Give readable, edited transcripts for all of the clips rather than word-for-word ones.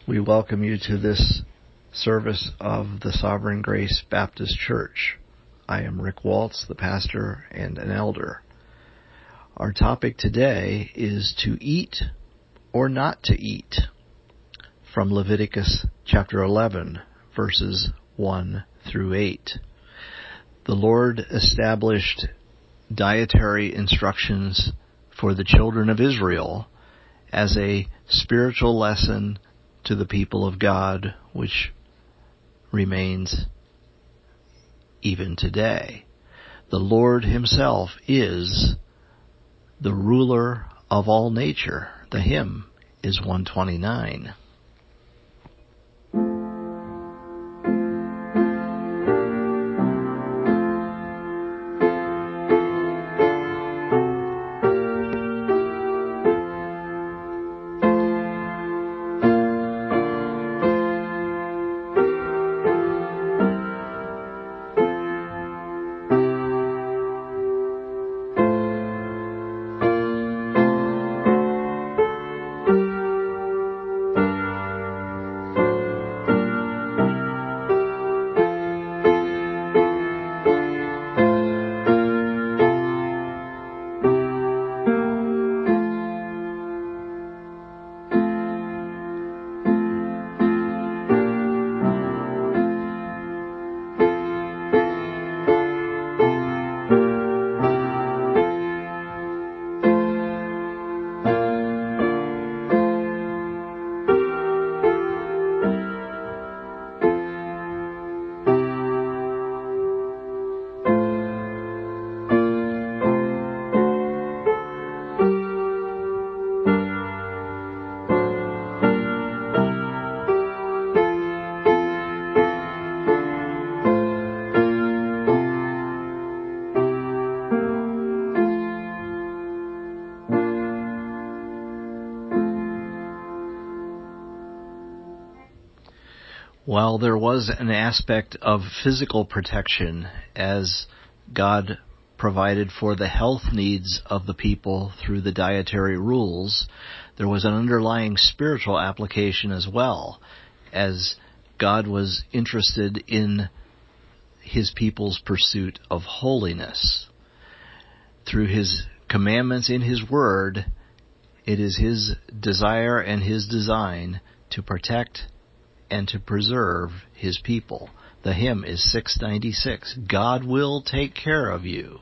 We welcome you to this service of the Sovereign Grace Baptist Church. I am Rick Waltz, the pastor and an elder. Our topic today is to eat or not to eat, from Leviticus chapter 11, verses 1 through 8. The Lord established dietary instructions for the children of Israel as a spiritual lesson to the people of God, which remains even today. The Lord himself is the ruler of all nature. The hymn is 129. While there was an aspect of physical protection as God provided for the health needs of the people through the dietary rules, there was an underlying spiritual application as well, as God was interested in his people's pursuit of holiness. Through his commandments in his word, it is his desire and his design to protect and to preserve his people. The hymn is 696. God will take care of you.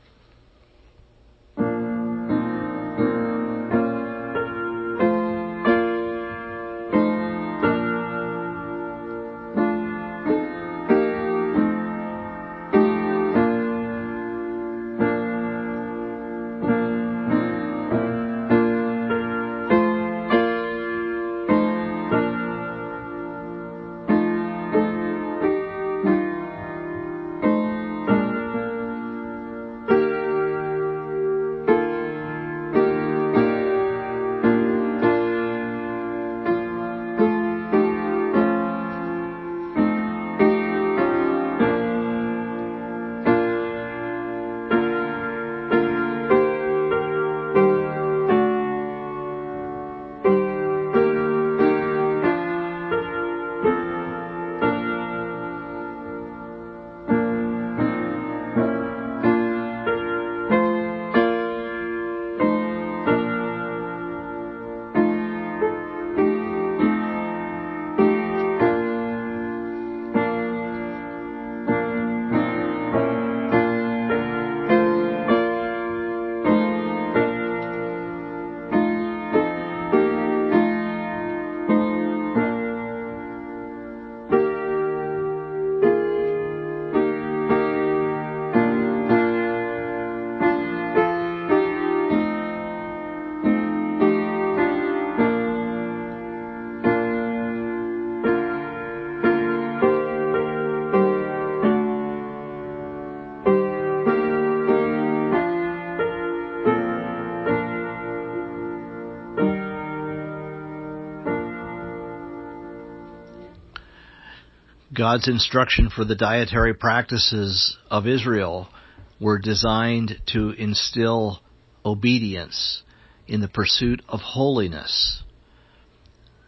God's instruction for the dietary practices of Israel were designed to instill obedience in the pursuit of holiness.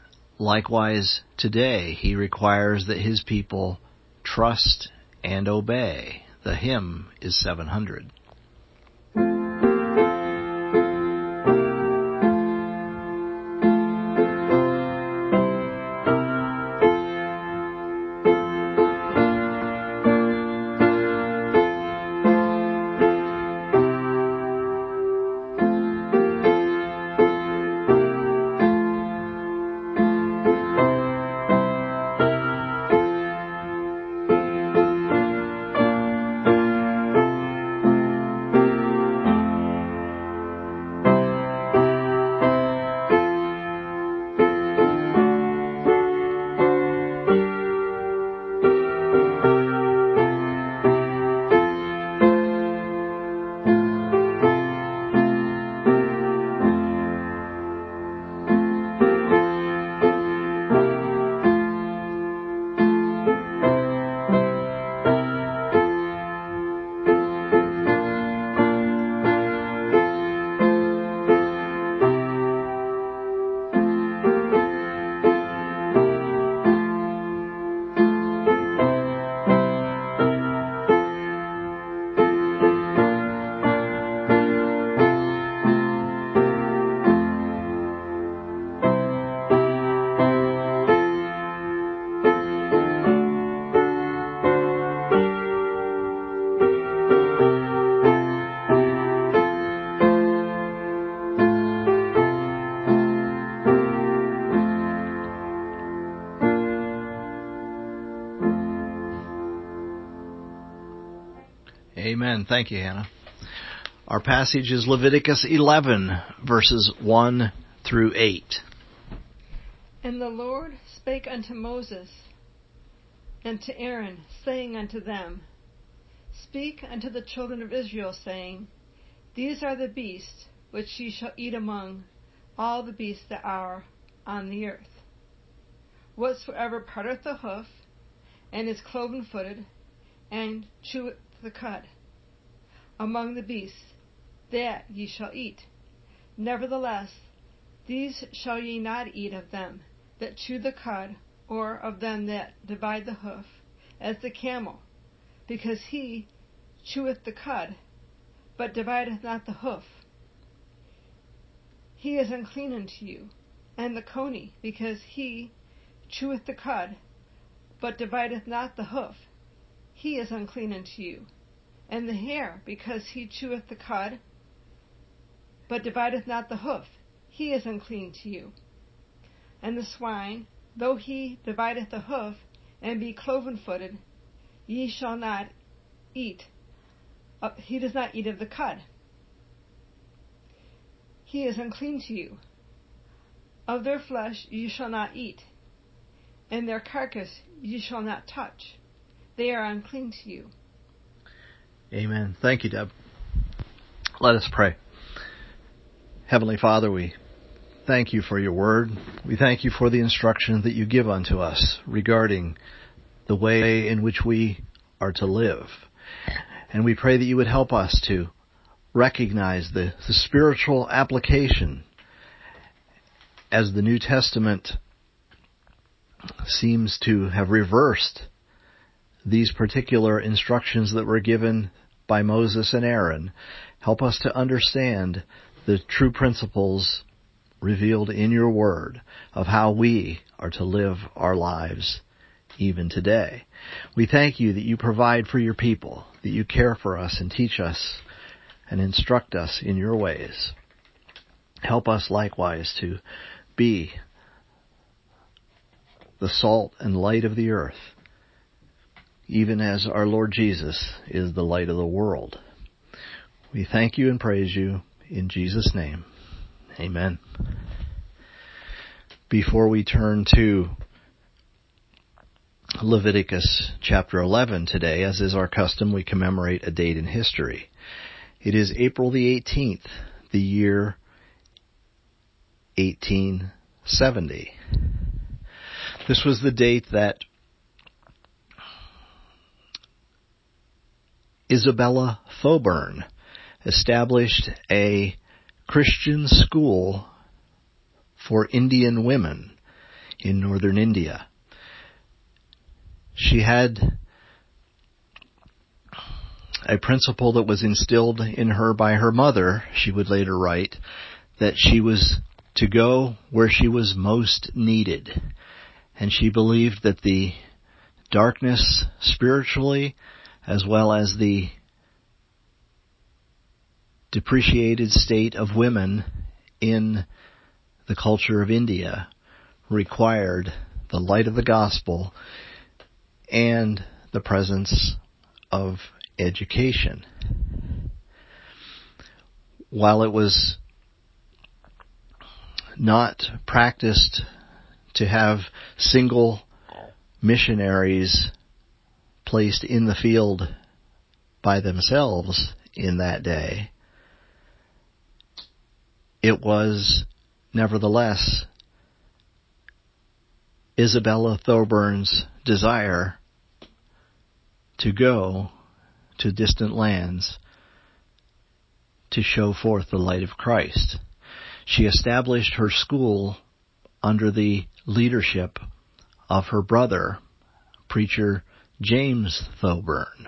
Likewise, today, he requires that his people trust and obey. The hymn is 700. Amen. Thank you, Hannah. Our passage is Leviticus 11, verses 1 through 8. And the Lord spake unto Moses and to Aaron, saying unto them, Speak unto the children of Israel, saying, These are the beasts which ye shall eat among all the beasts that are on the earth. Whatsoever parteth the hoof, and is cloven-footed, and cheweth the cud, among the beasts, that ye shall eat. Nevertheless, these shall ye not eat of them that chew the cud, or of them that divide the hoof, as the camel, because he cheweth the cud, but divideth not the hoof. He is unclean unto you. And the coney, because he cheweth the cud, but divideth not the hoof. He is unclean unto you. And the hare, because he cheweth the cud, but divideth not the hoof. He is unclean to you. And the swine, though he divideth the hoof, and be cloven-footed, ye shall not eat. He does not eat of the cud. He is unclean to you. Of their flesh ye shall not eat, and their carcass ye shall not touch. They are unclean to you. Amen. Thank you, Deb. Let us pray. Heavenly Father, we thank you for your word. We thank you for the instruction that you give unto us regarding the way in which we are to live. And we pray that you would help us to recognize the spiritual application as the New Testament seems to have reversed these particular instructions that were given by Moses and Aaron. Help us to understand the true principles revealed in your word of how we are to live our lives even today. We thank you that you provide for your people, that you care for us and teach us and instruct us in your ways. Help us likewise to be the salt and light of the earth, even as our Lord Jesus is the light of the world. We thank you and praise you in Jesus' name. Amen. Before we turn to Leviticus chapter 11 today, as is our custom, we commemorate a date in history. It is April the 18th, the year 1870. This was the date that Isabella Thoburn established a Christian school for Indian women in northern India. She had a principle that was instilled in her by her mother, she would later write, that she was to go where she was most needed. And she believed that the darkness spiritually, as well as the depreciated state of women in the culture of India, required the light of the gospel and the presence of education. While it was not practiced to have single missionaries placed in the field by themselves in that day, it was nevertheless Isabella Thoburn's desire to go to distant lands to show forth the light of Christ. She established her school under the leadership of her brother, preacher James Thoburn.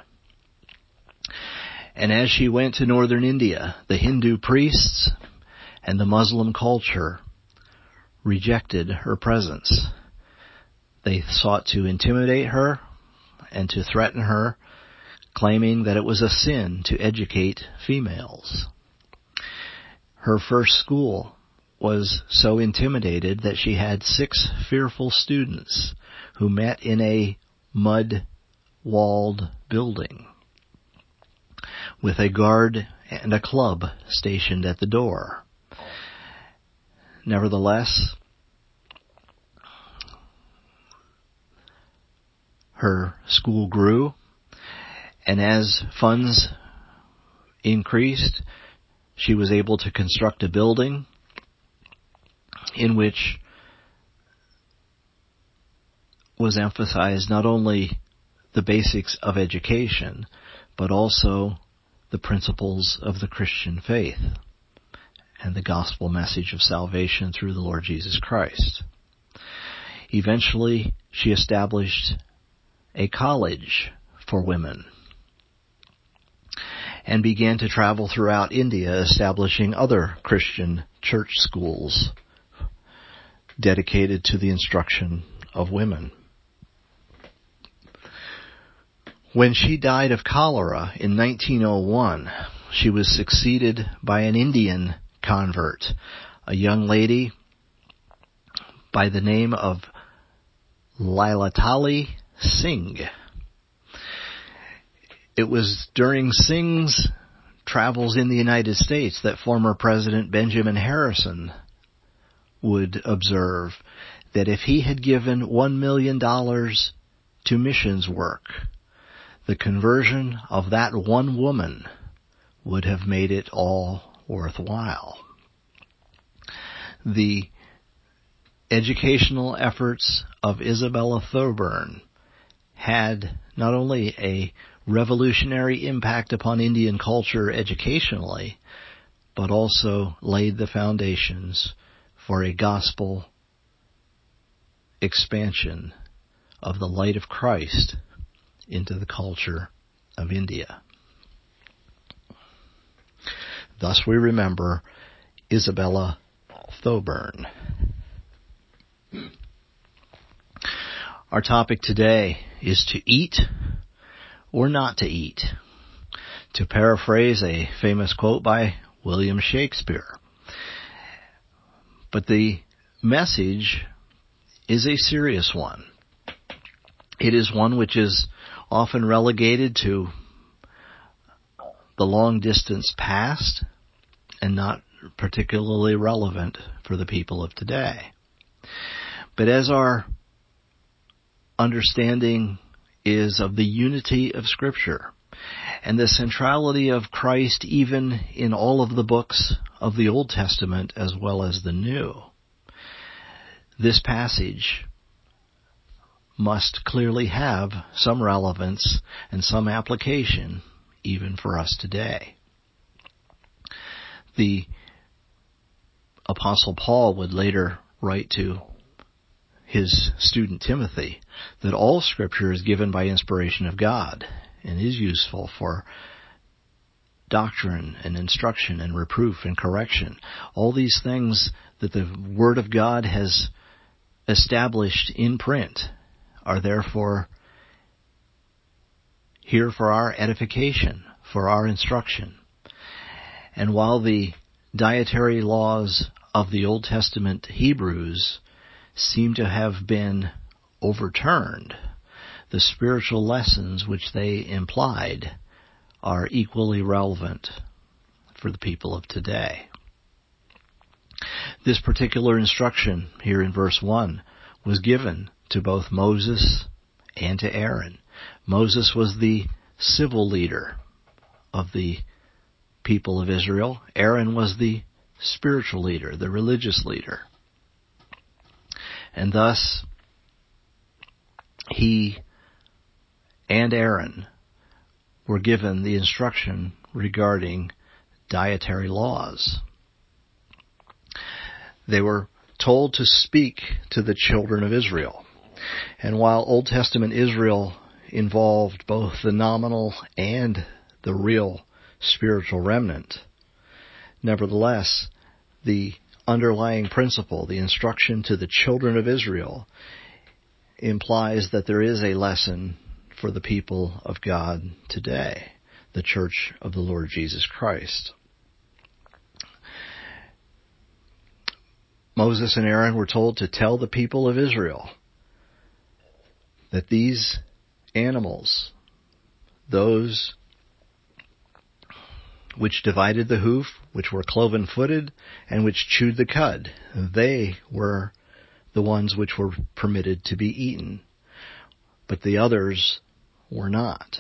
And as she went to northern India, the Hindu priests and the Muslim culture rejected her presence. They sought to intimidate her and to threaten her, claiming that it was a sin to educate females. Her first school was so intimidated that she had 6 fearful students who met in a mud-walled building with a guard and a club stationed at the door. Nevertheless, her school grew, and as funds increased, she was able to construct a building in which was emphasized not only the basics of education, but also the principles of the Christian faith and the gospel message of salvation through the Lord Jesus Christ. Eventually, she established a college for women and began to travel throughout India, establishing other Christian church schools dedicated to the instruction of women. When she died of cholera in 1901, she was succeeded by an Indian convert, a young lady by the name of Lilatali Singh. It was during Singh's travels in the United States that former President Benjamin Harrison would observe that if he had given $1 million to missions work, the conversion of that one woman would have made it all worthwhile. The educational efforts of Isabella Thoburn had not only a revolutionary impact upon Indian culture educationally, but also laid the foundations for a gospel expansion of the light of Christ into the culture of India. Thus we remember Isabella Thoburn. Our topic today is to eat or not to eat, to paraphrase a famous quote by William Shakespeare. But the message is a serious one. It is one which is often relegated to the long distance past and not particularly relevant for the people of today. But as our understanding is of the unity of Scripture and the centrality of Christ even in all of the books of the Old Testament as well as the New, this passage must clearly have some relevance and some application even for us today. The Apostle Paul would later write to his student Timothy that all Scripture is given by inspiration of God and is useful for doctrine and instruction and reproof and correction. All these things that the Word of God has established in print are therefore here for our edification, for our instruction. And while the dietary laws of the Old Testament Hebrews seem to have been overturned, the spiritual lessons which they implied are equally relevant for the people of today. This particular instruction here in verse 1 was given to both Moses and to Aaron. Moses was the civil leader of the people of Israel. Aaron was the spiritual leader, the religious leader. And thus, he and Aaron were given the instruction regarding dietary laws. They were told to speak to the children of Israel. And while Old Testament Israel involved both the nominal and the real spiritual remnant, nevertheless, the underlying principle, the instruction to the children of Israel, implies that there is a lesson for the people of God today, the Church of the Lord Jesus Christ. Moses and Aaron were told to tell the people of Israel that these animals, those which divided the hoof, which were cloven-footed, and which chewed the cud, they were the ones which were permitted to be eaten, but the others were not.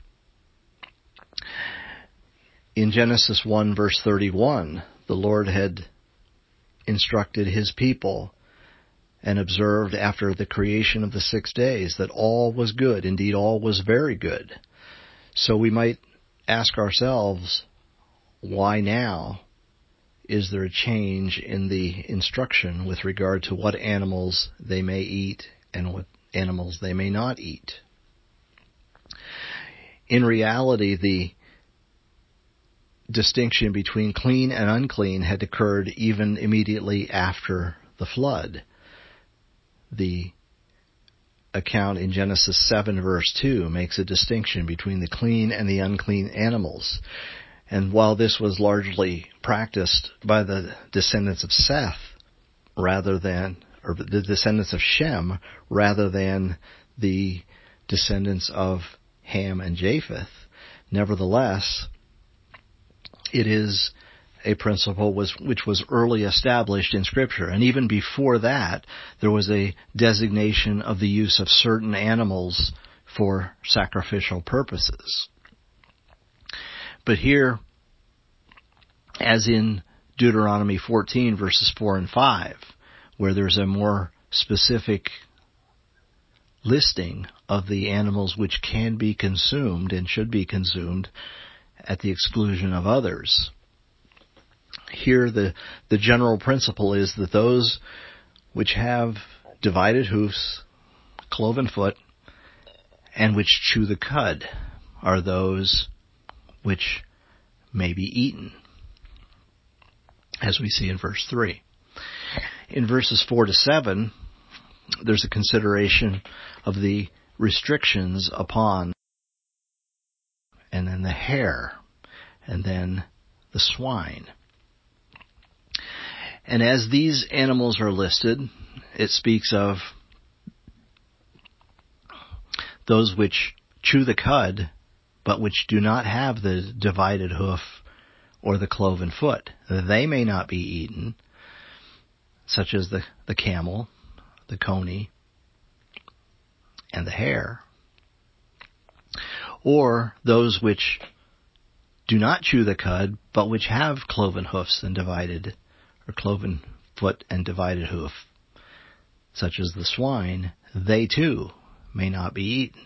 In Genesis 1 verse 31, the Lord had instructed his people and observed after the creation of the 6 days that all was good, indeed all was very good. So we might ask ourselves, why now is there a change in the instruction with regard to what animals they may eat and what animals they may not eat? In reality, the distinction between clean and unclean had occurred even immediately after the flood. The account in Genesis 7 verse 2 makes a distinction between the clean and the unclean animals. And while this was largely practiced by the descendants of Seth rather than, or the descendants of Shem rather than the descendants of Ham and Japheth, nevertheless, it is a principle which was early established in Scripture. And even before that, there was a designation of the use of certain animals for sacrificial purposes. But here, as in Deuteronomy 14, verses 4 and 5, where there's a more specific listing of the animals which can be consumed and should be consumed at the exclusion of others, here the general principle is that those which have divided hoofs, cloven foot, and which chew the cud are those which may be eaten, as we see in verse 3. In verses 4 to 7, there's a consideration of the restrictions upon, and then the hare, and then the swine. And as these animals are listed, it speaks of those which chew the cud, but which do not have the divided hoof or the cloven foot. They may not be eaten, such as the camel, the coney, and the hare. Or those which do not chew the cud, but which have cloven hoofs and divided, or cloven foot and divided hoof, such as the swine, they too may not be eaten.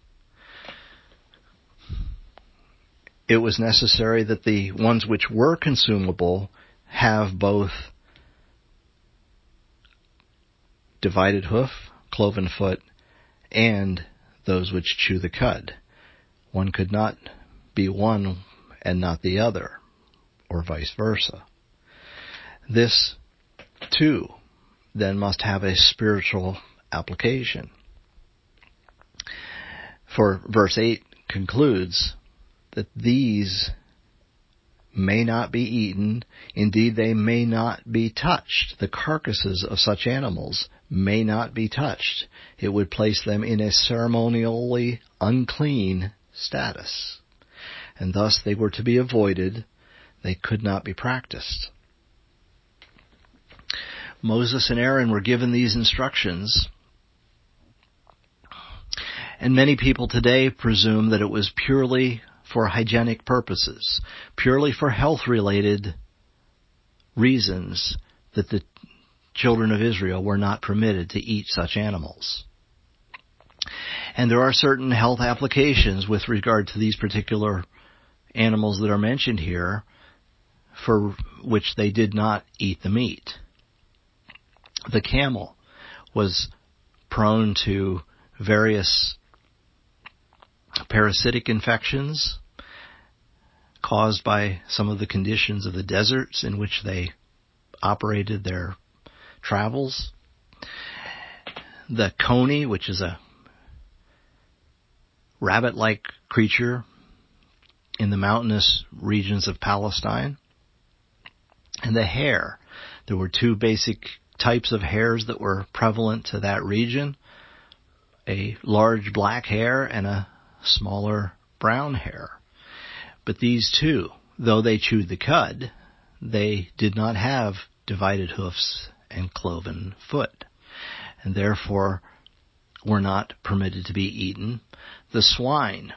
It was necessary that the ones which were consumable have both divided hoof, cloven foot, and those which chew the cud. One could not be one and not the other, or vice versa. This, too, then must have a spiritual application. For verse 8 concludes that these may not be eaten, indeed they may not be touched. The carcasses of such animals may not be touched. It would place them in a ceremonially unclean status, and thus they were to be avoided. They could not be practiced. Moses and Aaron were given these instructions, and many people today presume that it was purely for hygienic purposes, purely for health-related reasons that the children of Israel were not permitted to eat such animals. And there are certain health applications with regard to these particular animals that are mentioned here, for which they did not eat the meat. The camel was prone to various parasitic infections caused by some of the conditions of the deserts in which they operated their travels. The coney, which is a rabbit-like creature in the mountainous regions of Palestine. And the hare. There were two basic types of hares that were prevalent to that region: a large black hare and a smaller brown hare. But these two, though they chewed the cud, they did not have divided hoofs and cloven foot, and therefore were not permitted to be eaten. The swine,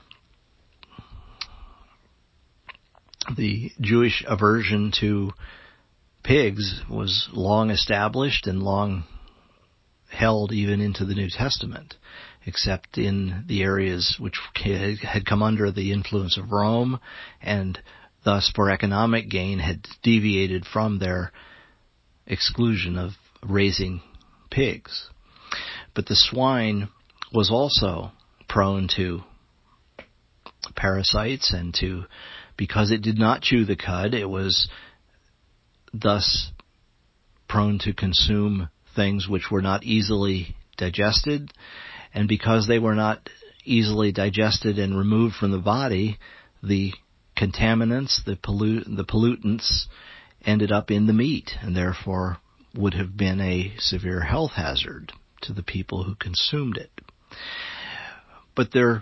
the Jewish aversion to pigs was long established and long held even into the New Testament, except in the areas which had come under the influence of Rome and thus for economic gain had deviated from their exclusion of raising pigs. But the swine was also prone to parasites and because it did not chew the cud, it was thus prone to consume things which were not easily digested, and because they were not easily digested and removed from the body, the contaminants, the pollutants ended up in the meat, and therefore would have been a severe health hazard to the people who consumed it. But there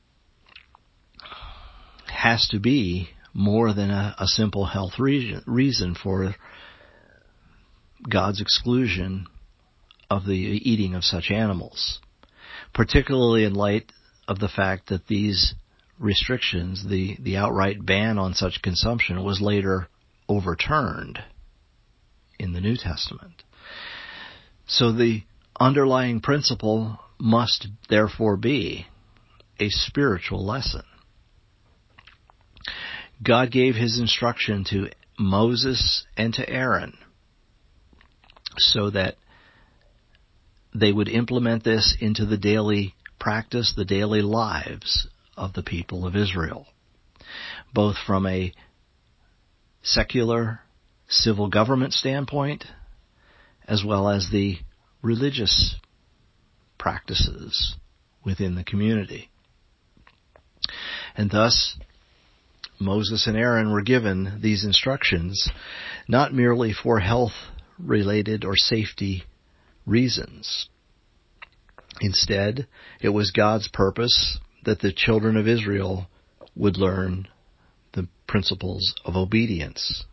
has to be more than a simple health reason for God's exclusion of the eating of such animals, particularly in light of the fact that these restrictions, the outright ban on such consumption, was later overturned in the New Testament. So the underlying principle must therefore be a spiritual lesson. God gave his instruction to Moses and to Aaron so that they would implement this into the daily practice, the daily lives of the people of Israel, both from a secular civil government standpoint as well as the religious practices within the community. And thus, Moses and Aaron were given these instructions not merely for health-related or safety reasons. Instead, it was God's purpose that the children of Israel would learn the principles of obedience.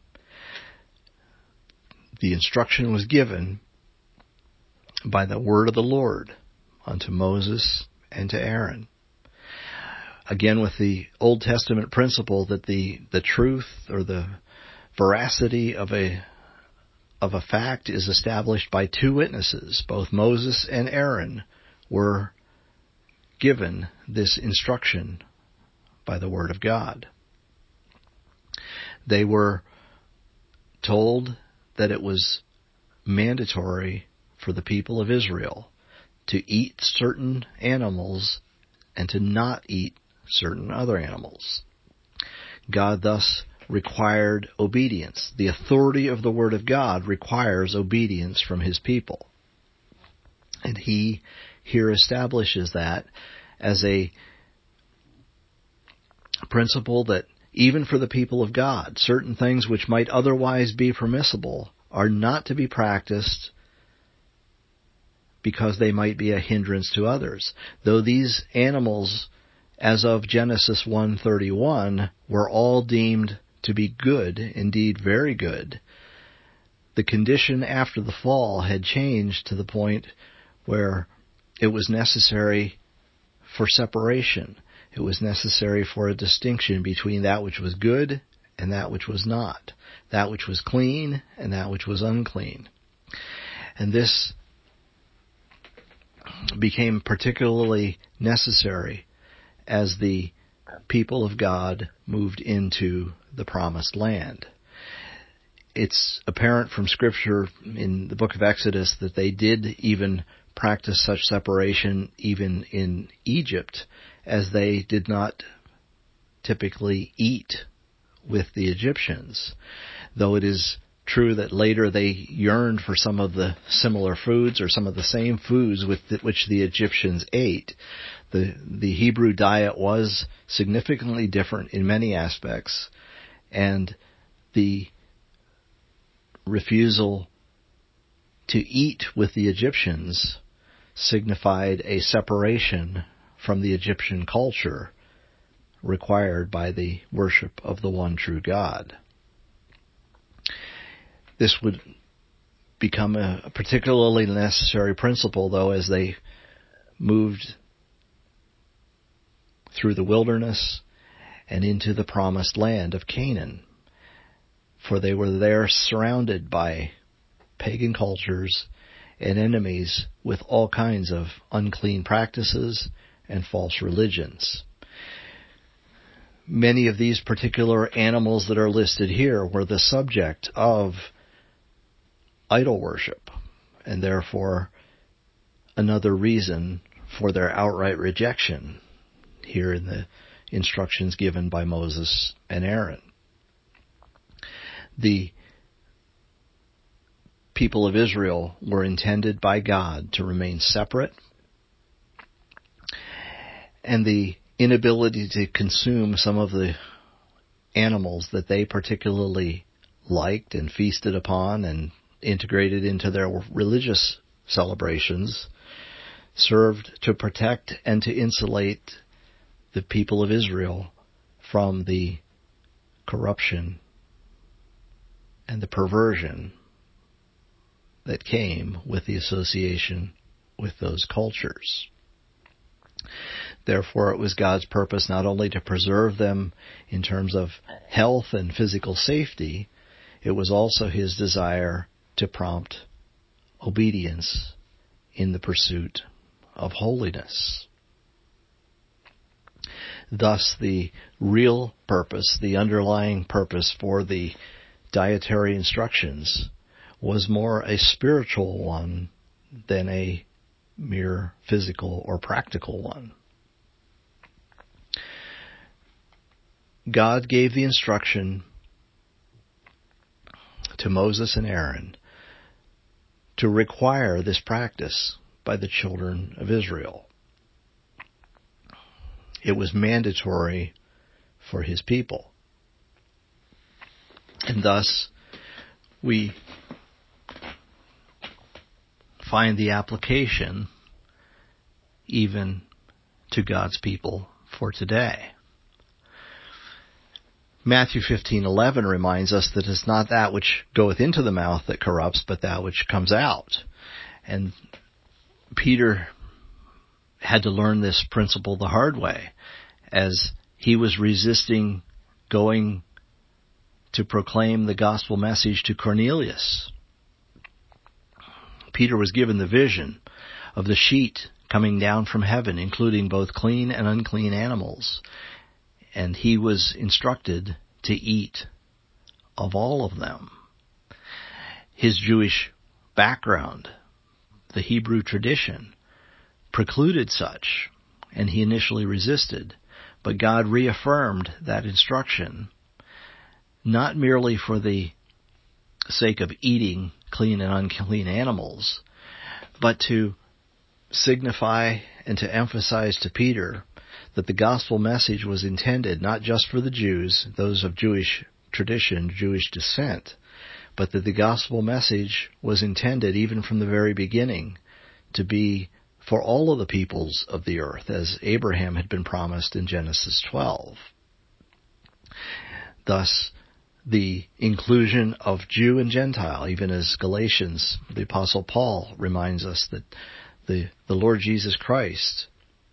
The instruction was given by the word of the Lord unto Moses and to Aaron. Again, with the Old Testament principle that the truth or the veracity of a fact is established by two witnesses. Both Moses and Aaron were given this instruction by the Word of God. They were told that it was mandatory for the people of Israel to eat certain animals and to not eat certain other animals. God thus required obedience. The authority of the Word of God requires obedience from His people. And He here establishes that as a principle that even for the people of God, certain things which might otherwise be permissible are not to be practiced because they might be a hindrance to others. Though these animals, as of Genesis 1:31, were all deemed to be good, indeed very good, the condition after the fall had changed to the point where it was necessary for separation. It was necessary for a distinction between that which was good and that which was not, that which was clean and that which was unclean. And this became particularly necessary as the people of God moved into the Promised Land. It's apparent from Scripture in the book of Exodus that they did even practice such separation even in Egypt, as they did not typically eat with the Egyptians. Though it is true that later they yearned for some of the similar foods or some of the same foods with which the Egyptians ate, the Hebrew diet was significantly different in many aspects, and the refusal to eat with the Egyptians signified a separation from the Egyptian culture required by the worship of the one true God. This would become a particularly necessary principle, though, as they moved through the wilderness and into the promised land of Canaan, for they were there surrounded by pagan cultures and enemies with all kinds of unclean practices and false religions. Many of these particular animals that are listed here were the subject of idol worship, and therefore another reason for their outright rejection here in the instructions given by Moses and Aaron. The people of Israel were intended by God to remain separate, and the inability to consume some of the animals that they particularly liked and feasted upon and integrated into their religious celebrations served to protect and to insulate the people of Israel from the corruption and the perversion that came with the association with those cultures. Therefore, it was God's purpose not only to preserve them in terms of health and physical safety, it was also His desire to prompt obedience in the pursuit of holiness. Thus, the real purpose, the underlying purpose for the dietary instructions was more a spiritual one than a mere physical or practical one. God gave the instruction to Moses and Aaron to require this practice by the children of Israel. It was mandatory for His people. And thus, we find the application even to God's people for today. Matthew 15:11 reminds us that it's not that which goeth into the mouth that corrupts, but that which comes out. And Peter had to learn this principle the hard way as he was resisting going to proclaim the gospel message to Cornelius. Peter was given the vision of the sheet coming down from heaven, including both clean and unclean animals, and he was instructed to eat of all of them. His Jewish background the Hebrew tradition precluded such, and he initially resisted. But God reaffirmed that instruction, not merely for the sake of eating clean and unclean animals, but to signify and to emphasize to Peter that the gospel message was intended not just for the Jews, those of Jewish tradition, Jewish descent, but that the gospel message was intended even from the very beginning to be for all of the peoples of the earth, as Abraham had been promised in Genesis 12. Thus, the inclusion of Jew and Gentile, even as Galatians, the Apostle Paul reminds us that the Lord Jesus Christ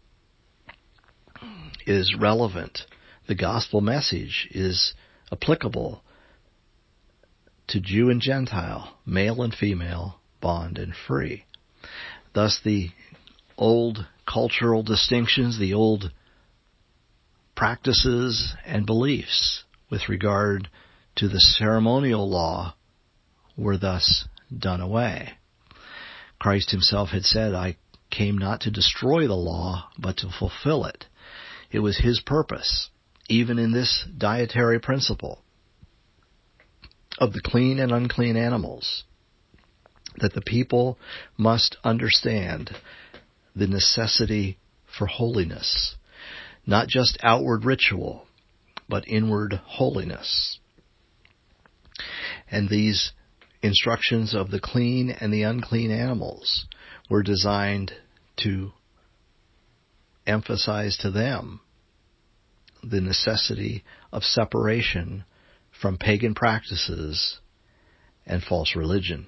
is relevant. The gospel message is applicable to Jew and Gentile, male and female, bond and free. Thus the old cultural distinctions, the old practices and beliefs with regard to the ceremonial law were thus done away. Christ himself had said, "I came not to destroy the law, but to fulfill it." It was his purpose, even in this dietary principle of the clean and unclean animals, that the people must understand the necessity for holiness, not just outward ritual, but inward holiness. And these instructions of the clean and the unclean animals were designed to emphasize to them the necessity of separation from pagan practices and false religion.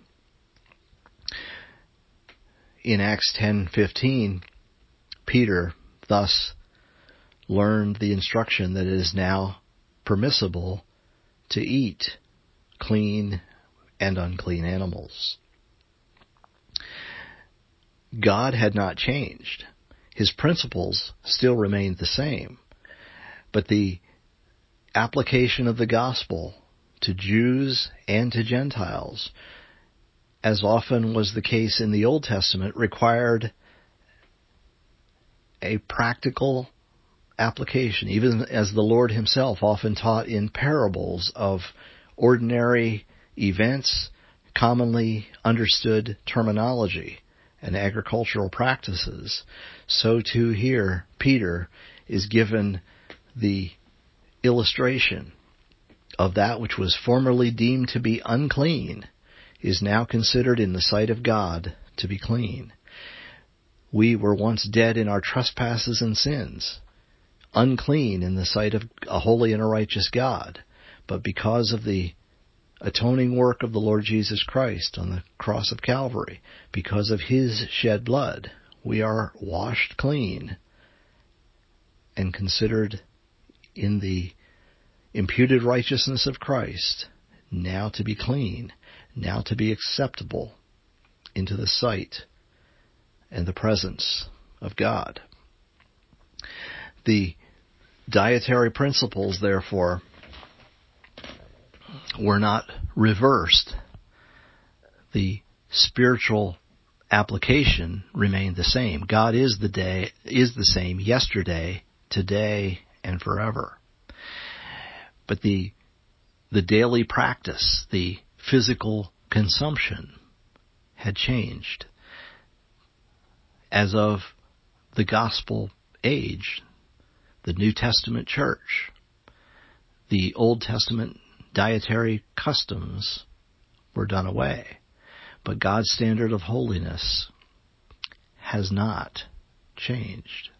In Acts 10:15, Peter thus learned the instruction that it is now permissible to eat clean and unclean animals. God had not changed. His principles still remained the same. But the application of the gospel to Jews and to Gentiles, as often was the case in the Old Testament, required a practical application, even as the Lord himself often taught in parables of ordinary events, commonly understood terminology, and agricultural practices. So too here, Peter is given the illustration of that which was formerly deemed to be unclean is now considered in the sight of God to be clean. We were once dead in our trespasses and sins, unclean in the sight of a holy and a righteous God. But because of the atoning work of the Lord Jesus Christ on the cross of Calvary, because of his shed blood, we are washed clean and considered in the imputed righteousness of Christ, now to be clean, now to be acceptable into the sight and the presence of God. The dietary principles, therefore, were not reversed. The spiritual application remained the same. God is the same yesterday, today, and forever. But the daily practice, the physical consumption had changed. As of the gospel age, the New Testament church, the Old Testament dietary customs were done away. But God's standard of holiness has not changed.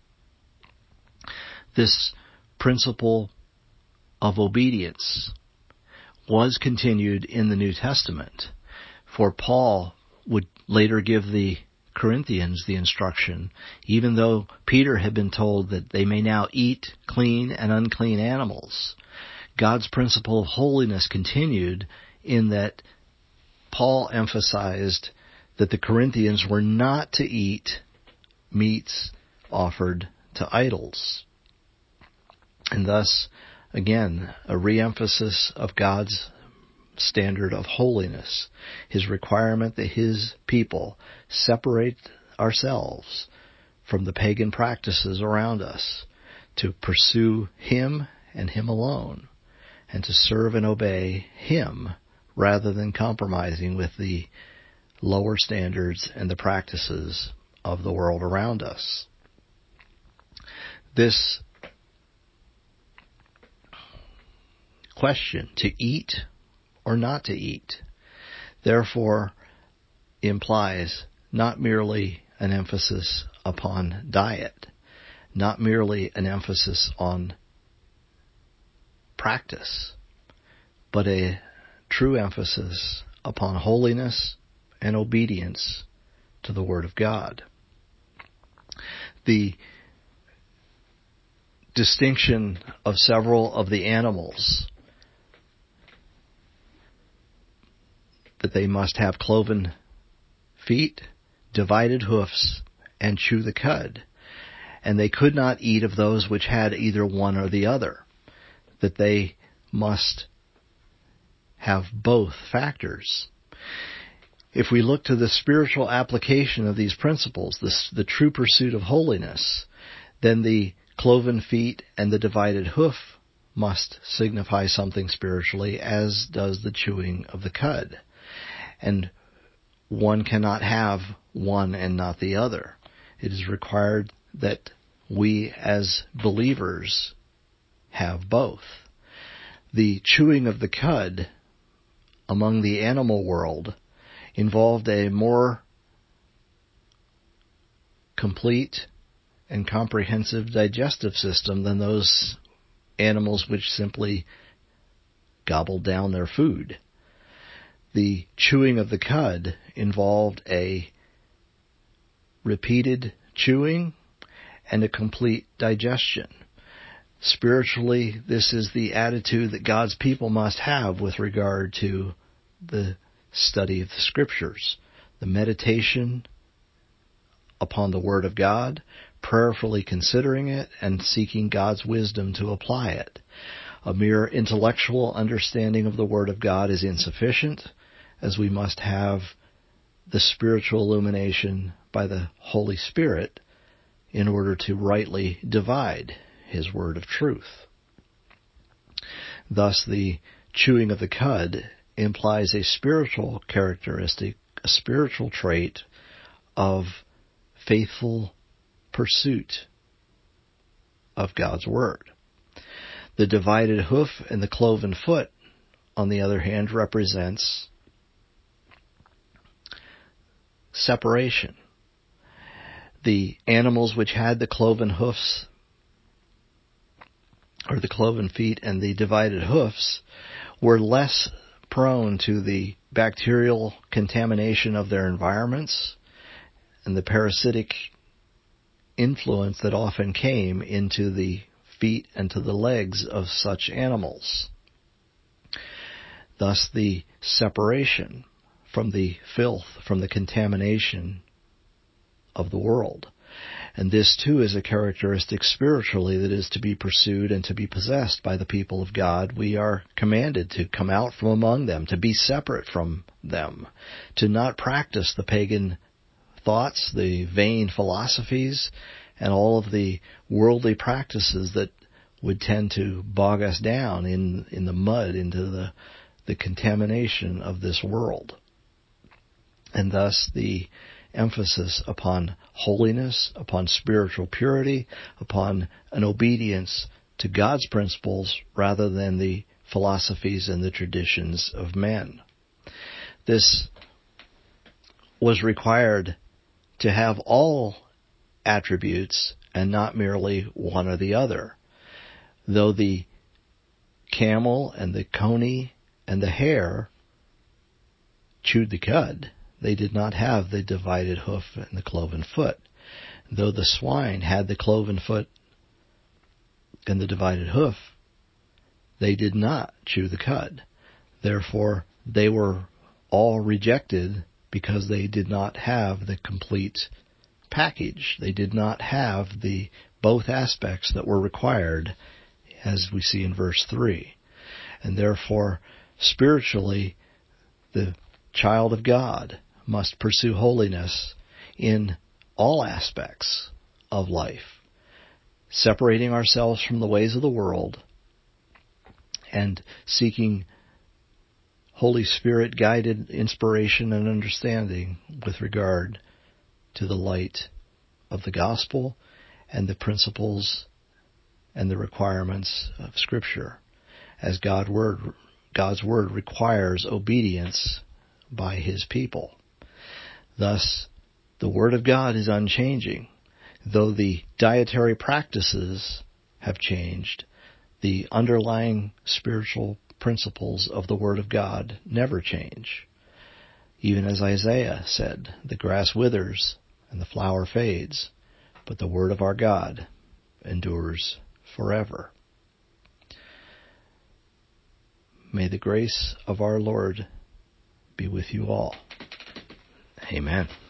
This principle of obedience was continued in the New Testament, for Paul would later give the Corinthians the instruction, even though Peter had been told that they may now eat clean and unclean animals. God's principle of holiness continued in that Paul emphasized that the Corinthians were not to eat meats offered to idols. And thus, again, a re-emphasis of God's standard of holiness, His requirement that His people separate ourselves from the pagan practices around us, to pursue Him and Him alone, and to serve and obey Him rather than compromising with the lower standards and the practices of the world around us. This question, to eat or not to eat, therefore implies not merely an emphasis upon diet, not merely an emphasis on practice, but a true emphasis upon holiness and obedience to the Word of God. The distinction of several of the animals, that they must have cloven feet, divided hoofs, and chew the cud, and they could not eat of those which had either one or the other, that they must have both factors. If we look to the spiritual application of these principles, the true pursuit of holiness, then the cloven feet and the divided hoof must signify something spiritually, as does the chewing of the cud. And one cannot have one and not the other. It is required that we as believers have both. The chewing of the cud among the animal world involved a more complete and comprehensive digestive system than those animals which simply gobbled down their food. The chewing of the cud involved a repeated chewing and a complete digestion. Spiritually, this is the attitude that God's people must have with regard to the study of the Scriptures, the meditation upon the Word of God, prayerfully considering it, and seeking God's wisdom to apply it. A mere intellectual understanding of the Word of God is insufficient, as we must have the spiritual illumination by the Holy Spirit in order to rightly divide His word of truth. Thus, the chewing of the cud implies a spiritual characteristic, a spiritual trait of faithful pursuit of God's word. The divided hoof and the cloven foot, on the other hand, represents separation. The animals which had the cloven hoofs, or the cloven feet and the divided hoofs, were less prone to the bacterial contamination of their environments and the parasitic influence that often came into the feet and to the legs of such animals. Thus, the separation from the filth, from the contamination of the world. And this, too, is a characteristic spiritually that is to be pursued and to be possessed by the people of God. We are commanded to come out from among them, to be separate from them, to not practice the pagan thoughts, the vain philosophies, and all of the worldly practices that would tend to bog us down in the mud, into the contamination of this world. And thus the emphasis upon holiness, upon spiritual purity, upon an obedience to God's principles rather than the philosophies and the traditions of men. This was required to have all attributes and not merely one or the other. Though the camel and the coney and the hare chewed the cud, they did not have the divided hoof and the cloven foot. Though the swine had the cloven foot and the divided hoof, they did not chew the cud. Therefore, they were all rejected because they did not have the complete package. They did not have the both aspects that were required, as we see in verse 3. And therefore, Spiritually, the child of God must pursue holiness in all aspects of life, separating ourselves from the ways of the world and seeking Holy Spirit guided inspiration and understanding with regard to the light of the gospel and the principles and the requirements of Scripture, as God's Word requires obedience by His people. Thus, the Word of God is unchanging. Though the dietary practices have changed, the underlying spiritual principles of the Word of God never change. Even as Isaiah said, the grass withers and the flower fades, but the Word of our God endures forever. May the grace of our Lord be with you all. Amen.